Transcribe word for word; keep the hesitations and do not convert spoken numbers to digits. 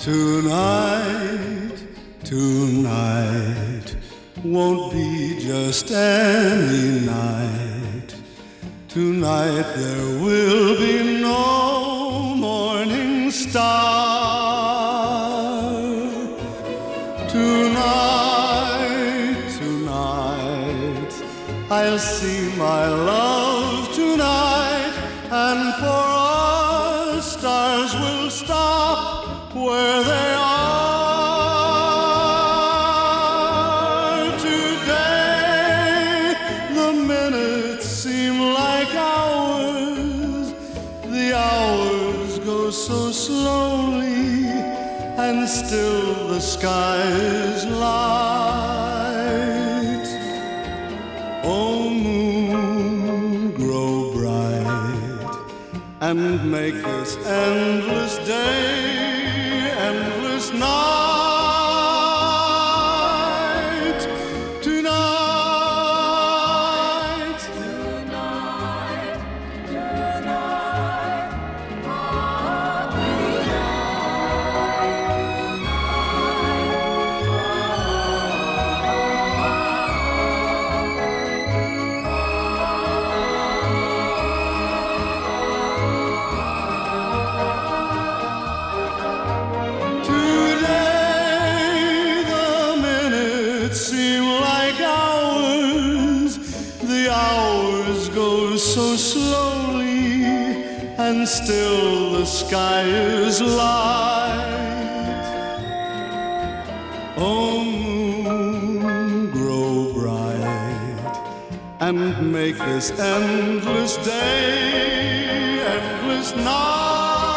Tonight, tonight won't be just any night. Tonight there will be no morning star. Tonight, tonight I'll see my love tonight, and for us stars will stop where they are. Today the minutes seem like hours, the hours go so slowly, and still the sky is light. Oh moon, grow bright and make this endless day endless night. Tonight, Tonight, tonight, ah, seem like hours, the hours go so slowly, and still the sky is light. Oh moon, grow bright and make this endless day endless night.